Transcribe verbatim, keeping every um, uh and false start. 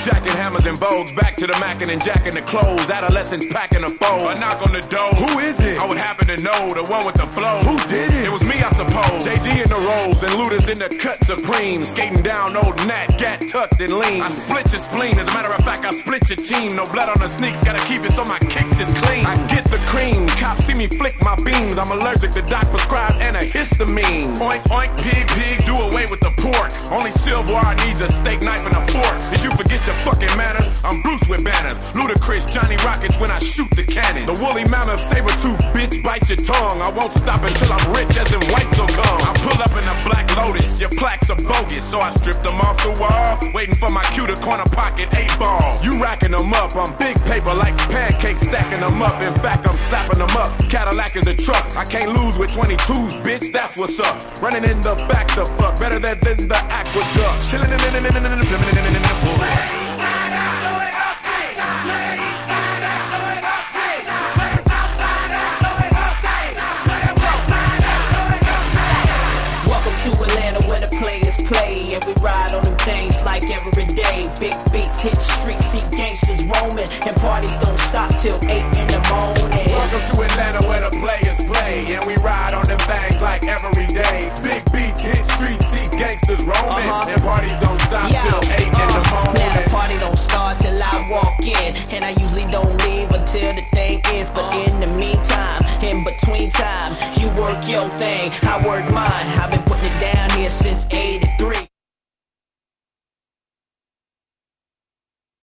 Jacking hammers and bows, back to the mackin' and jacking the clothes. Adolescents packing the fold. A knock on the door. Who is it? I would happen to know, the one with the flow. Who did it? It was me, I suppose. Jay-Z in the rolls and Luda's in the cut supreme. Skating down old Nat, gat tucked and lean. I split your spleen, as a matter of fact, I split your team. No blood on the sneaks, gotta keep it so my kicks is clean. I get the cream, cops see me flick my beams. I'm allergic to doc prescribed antihistamine. Oink, oink, pig, pig, do away with the pork. Only silverware needs a steak knife and a fork. If you forget your fucking manners, I'm Bruce with banners. Ludacris, Johnny Rockets when I shoot the cannon. The woolly mammoth, saber-tooth, bitch, bite your tongue. I won't stop until I'm rich as in whites will come. I pull up in a black Lotus, your plaques are bogus. So I stripped them off the wall, waiting for my cue to corner pocket eight balls. You racking them up, I'm big paper like pancakes, stacking them up. In fact, I'm slapping them up. Cadillac is the truck. I can't lose with twenty-twos, bitch, that's what's up. Running in the back the fuck, better than, than the aqueduct. Chillin' in in in in in in in in the pool. And we ride on them things like every day. Big beats hit the streets, see gangsters roaming, and parties don't stop till eight in the morning. Welcome to Atlanta where the players play, and we ride on them things like every day. Big beats hit streets, see gangsters roaming, uh-huh. and parties don't stop yeah. till eight uh, in the morning. Now the party don't start till I walk in, and I usually don't leave until the thing is. But uh, in the meantime, in between time, you work your thing, I work my